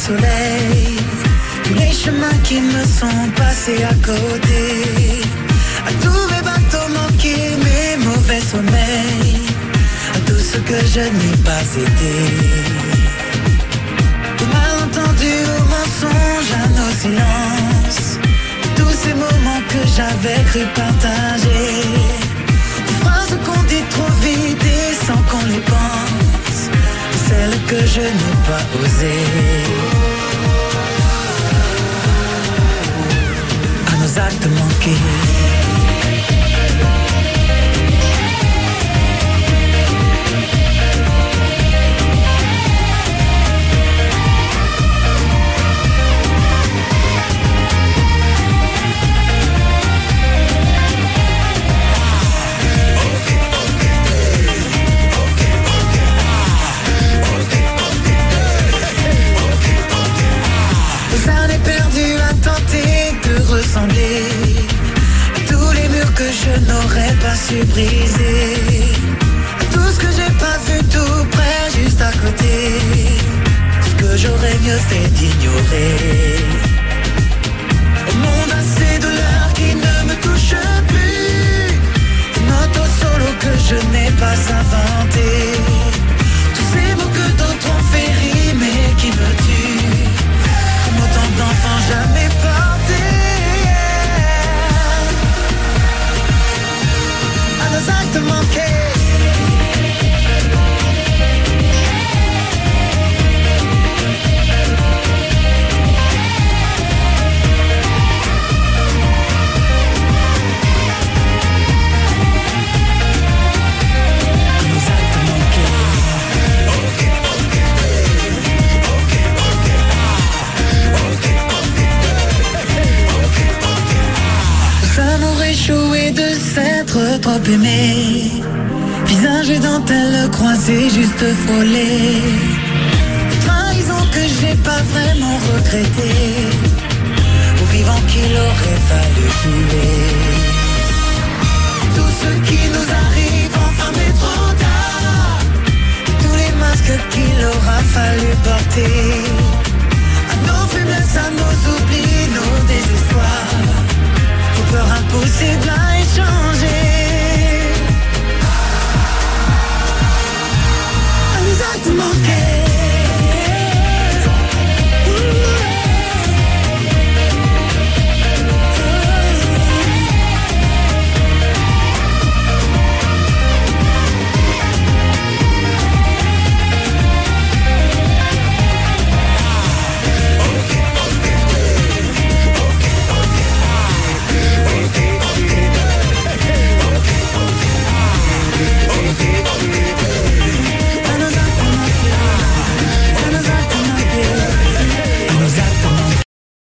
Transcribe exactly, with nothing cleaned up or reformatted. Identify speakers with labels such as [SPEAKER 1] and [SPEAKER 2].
[SPEAKER 1] soleil, tous les chemins qui me sont passés à côté, à tous mes bateaux manqués, mes mauvais sommeils, à tout ce que je n'ai pas été. Au malentendu, au mensonge, à nos silences, tous ces moments que j'avais cru partager, aux phrases qu'on dit trop vite et sans qu'on les pense, celles que je n'ai pas osées. À nos actes manqués. Ressembler à tous les murs que je n'aurais pas su briser, à tout ce que j'ai pas vu tout près, juste à côté, ce que j'aurais mieux fait d'ignorer. Au monde assez de l'heure qui ne me touche plus, une auto solo que je n'ai pas inventé, tous ces mots que d'autres ont fait rimer qui me tuent, comme autant d'enfants jamais portés. Nos actes manqués. Échoué de s'être trop aimé, visage et dentelle croisés juste frôlés, trahison que j'ai pas vraiment regretté, au vivant qu'il aurait fallu tuer.